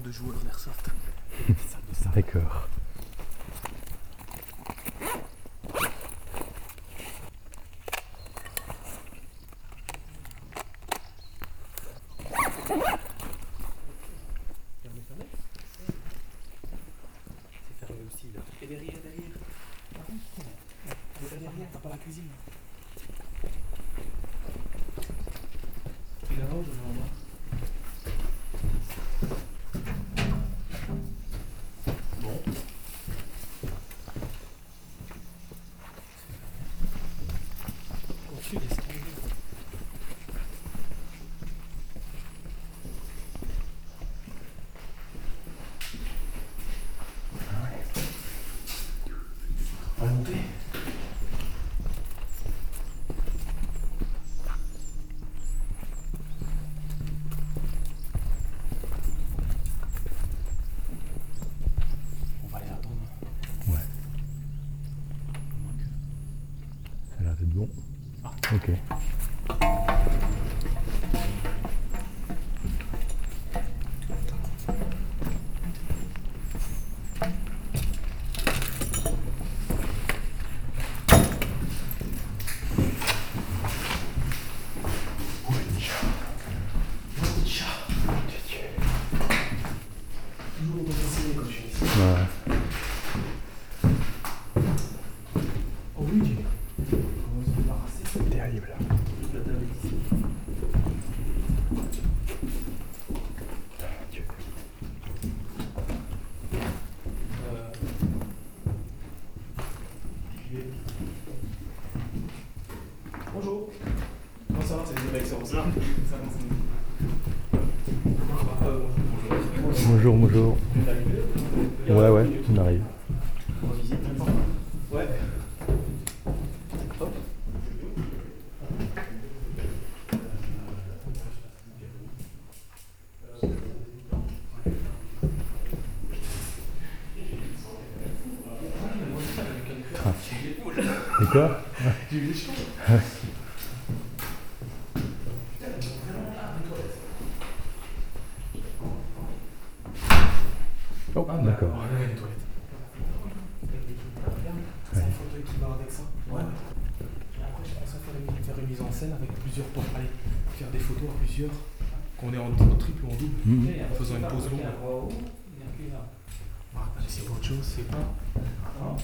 de joueurs d'airsoft. D'accord. C'est fermé aussi là. Et derrière. Derrière, t'as pas la cuisine. Tu l'arranges ou non? Bon. Au-dessus des escaliers. On va monter. On va aller attendre. Ouais. Ça a l'air d'être bon. Ah. Ok. Toujours auto-passionné quand je suis ici. Ouais. Oh oui, comment se débarrasser? C'est terrible. Toute la table ici. Dieu. Bonjour. Comment ça va? C'est des mecs, ça va? Ça va, Bonjour, bonjour. Ouais, on arrive. On va visiter maintenant. Ouais. Hop. Et quoi? J'ai eu des choses. Oh, d'accord. Ouais, les toilettes. C'est un fauteuil qui va avec ça. Ouais. Et après, je pense à faire une mise en scène avec plusieurs temps. Allez, faire des photos à plusieurs. Qu'on est en triple ou en double. Mhm. Faisant une pause longue. Voilà, c'est autre chose, c'est pas. Hein?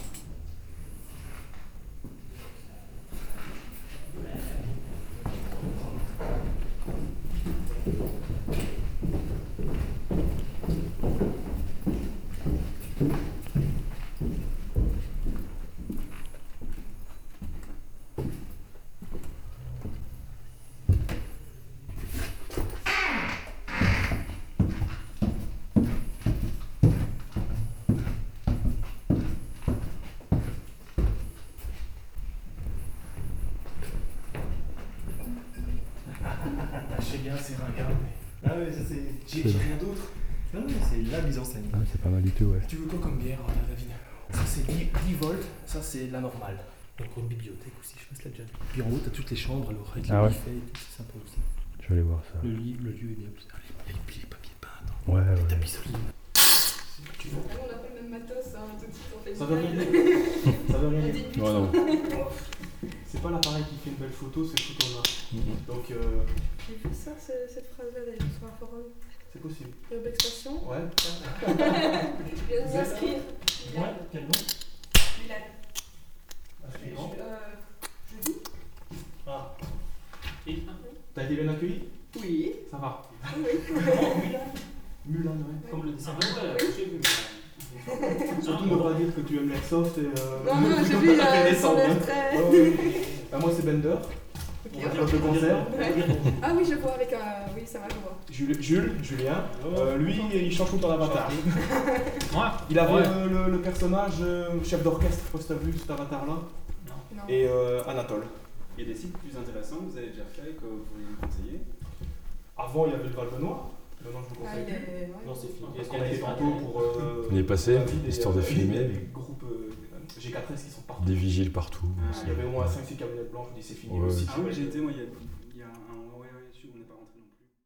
Je sais bien, c'est ringard, mais. Ah ouais, ça c'est. J'ai rien d'autre. Non, mais c'est la mise en scène. Ah, c'est pas mal du tout, ouais. Tu veux quoi comme bière, David? Ça c'est 10 volts, ça c'est la normale. Donc une bibliothèque aussi, je pense que là déjà. Puis en haut, t'as toutes les chambres, alors avec les Ah ouais. buffets et tout, c'est sympa aussi. Je vais aller voir ça. Le lieu est bien. Il y a les papiers peints, Ouais, ouais. tapis solides. Tu veux? On n'a pas le même matos, hein, tout de suite on fait Ça veut rien dire. Ça veut rien dire. Ouais, non. C'est pas l'appareil qui fait une belle photo, c'est le photographe. Donc, J'ai vu ça, cette phrase-là d'ailleurs sur un forum. c'est possible. Verbe expression. Ouais. Je viens de m'inscrire. Ouais, quel nom? Milan. Suivant. Jeudi. Ah. Et t'as été bien accueilli? Oui. Ça va. Oui. Mulan, ouais. Comme le dessin. j'ai vu. Surtout ne pas dire que tu aimes l'airsoft et. Non, j'ai vu son air très. Moi c'est Bender. Ok. On va faire le concert. Ouais. Ah oui, je vois avec un. Oui, ça va, je vois. Julien, lui il change tout le temps d'avatar. Il avait le personnage chef d'orchestre, je sais pas si t'as vu cet avatar là. Non. Et Anatole. Il y a des sites plus intéressants que vous avez déjà fait et que vous pourriez nous conseiller. Avant il y avait le Val Benoît. Maintenant je vous Ah, conseille il plus. est. Ouais. Non, c'est fini. Parce qu'on a été tantôt pour. On y est passé, David et, histoire de filmer. Il y a des groupes G4S qui sont partout. Des vigiles partout. Il y avait au moins 5-6 camionnettes blanches, je dis c'est fini Ouais, aussi. Ah ouais, j'ai été, moi, il y a un. Ouais, on n'est pas rentré non plus.